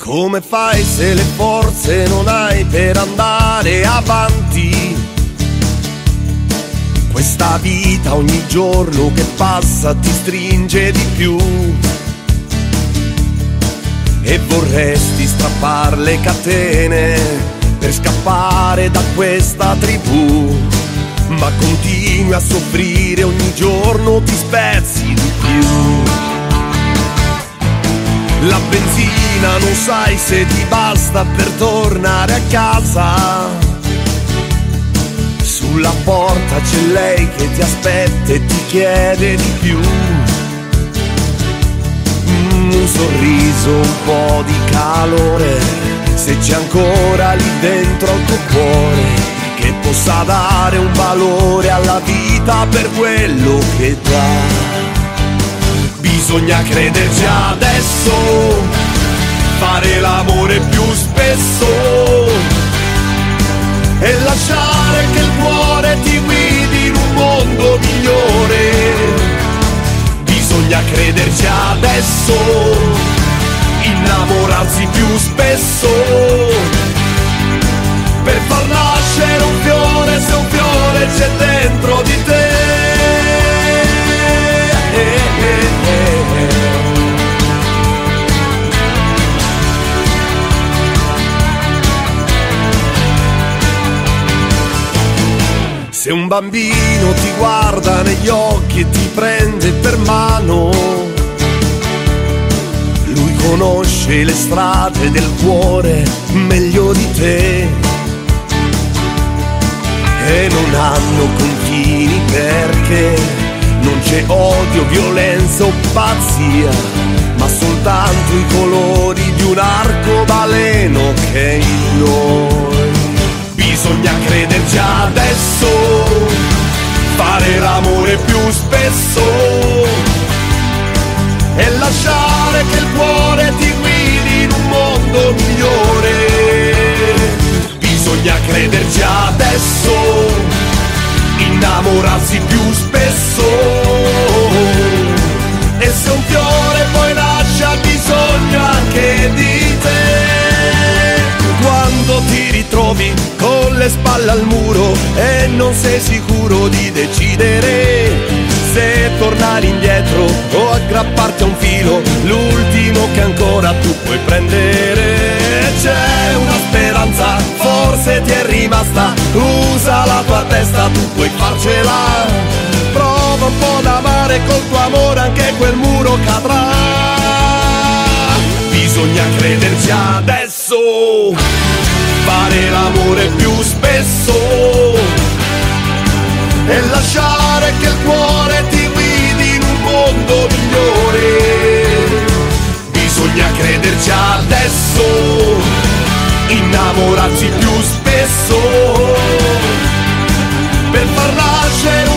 Come fai se le forze non hai per andare avanti? Questa vita ogni giorno che passa ti stringe di più e vorresti strappar le catene per scappare da questa tribù, ma continui a soffrire, ogni giorno ti spezzi di più. La benzina non sai se ti basta per tornare a casa. Sulla porta c'è lei che ti aspetta e ti chiede di più. Un sorriso, un po' di calore, se c'è ancora lì dentro al tuo cuore, che possa dare un valore alla vita per quello che dà. Bisogna crederci adesso, fare l'amore più spesso e lasciare che il cuore ti guidi in un mondo migliore. Bisogna crederci adesso, innamorarsi più spesso per far nascere un fiore, se un fiore c'è dentro di te. Se un bambino ti guarda negli occhi e ti prende per mano, lui conosce le strade del cuore meglio di te e non hanno confini perché non c'è odio, violenza o pazzia, ma soltanto i colori di un arcobaleno che è in noi. Bisogna crederci adesso, fare l'amore più spesso e lasciare che il cuore ti guidi in un mondo migliore. Bisogna crederci adesso, innamorarsi più spesso e se un fiore poi nasce ha bisogno anche di te. Quando ti ritrovi con le spalle al muro e non sei sicuro di decidere se tornare indietro o aggrapparti a un filo, l'ultimo che ancora tu puoi prendere. C'è una speranza, forse ti è rimasta, usa la tua testa, tu puoi farcela. Prova un po' ad amare, col tuo amore anche quel muro cadrà. Bisogna crederci adesso, fare l'amore più spesso e lasciare che il cuore ti guidi in un mondo migliore. Bisogna crederci adesso, innamorarsi più spesso per far nascere